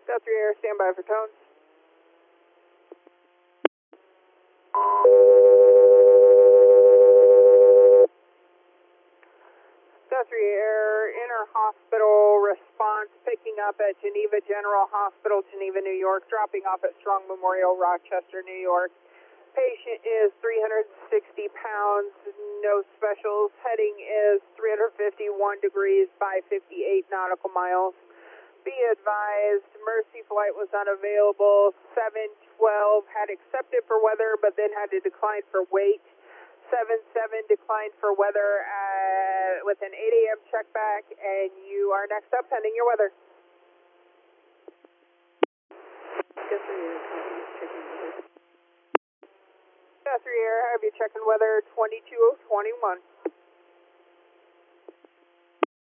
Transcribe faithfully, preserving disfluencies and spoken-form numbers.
three Air, stand by for tone. three Air, inter-hospital response picking up at Geneva General Hospital, Geneva, New York, dropping off at Strong Memorial, Rochester, New York. Patient is three hundred sixty pounds, no specials. Heading is three hundred fifty-one degrees by fifty-eight nautical miles. Be advised, Mercy flight was unavailable. seven twelve had accepted for weather, but then had to decline for weight. seven seven declined for weather uh, with an eight A M check back, and you are next up pending your weather. three Air, have you checking weather twenty-two oh twenty-one.